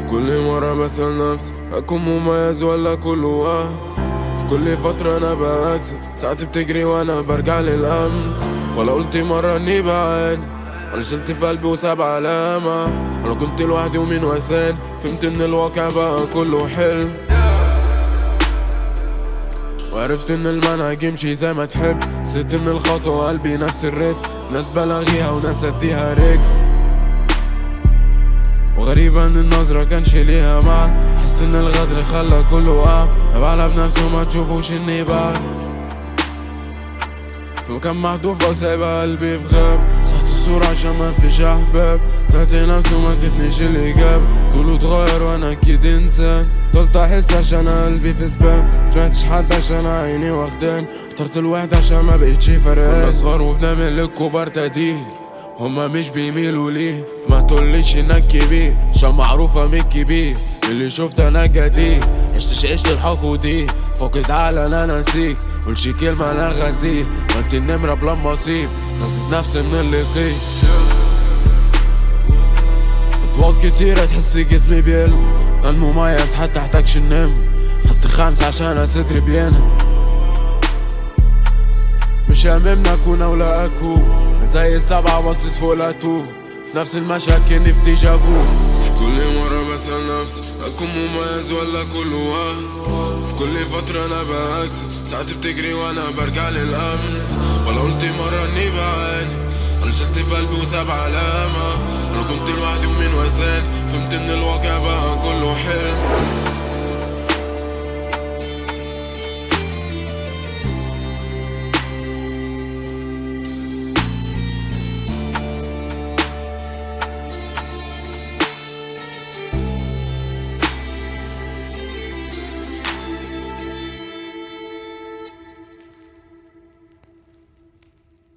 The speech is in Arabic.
كل مرة بسأل نفسي أكون مميز ولا كله وهم. في كل فترة أنا بكسب، ساعات بتجري وأنا برجع للأمس. ولا قلت مرة إني بعاني، ولا شلت في قلبي وساب علامة، ولا كنت لوحدي ومين وساني. فهمت إن الواقع بقى كله حلم، وعرفت ان المنهج يمشي زي ما تحب. نسيت ان الخطوة قلبي نفس الريتم، ناس بلاغيها وناس اديها رجل. وغريبة ان النظرة كانش ليها معنى، حسيت ان الغدر خلى كله وقع. بعلى بنفسي وما تشوفوش اني بعد في مكان محذوف وسايب قلبي في غاب. مسحت الصورة عشان ما فيش احباب، طلعت نفسي وما ادتنيش الاجابة. طوله اتغير وانا اكيد انسان، فضلت احس عشان قلبي في سبان. سمعتش حد عشان عيني واخدان، اخترت الوحدة عشان ما بقتش فرقان. كنا صغار وبنعمل للكبار تقدير، هما مش بيميلوا ليه. فما تقوليش انك كبير عشان معروفة من الكبير. اللي شفت انا جديد، عشت الحقودي فوقت على انا نسيك. قولش كلمة انا غزير، ما انت النمرة بلا مصير. نزلت نفسي من اللي قيل، خطوات كتيرة تحس جسمي بيلم. انا مميز حتى احتاجش النمر، خدت 5 عشان صدري بينا. مش هاممنا اكون او لا اكون، زي السبعة باصص فوق لاتو. في نفس المشهد كني في ديجافو. في كل مرة بسأل نفسي أكون مميز ولا كله وهم. في كل فترة أنا بكسب، ساعات بتجري وأنا برجع للأمس. ولا قلت مرة إني بعاني، ولا شلت في قلبي وساب علامة، ولا كنت لوحدي ومين وساني. فهمت إن الواقع بقى كله حلم.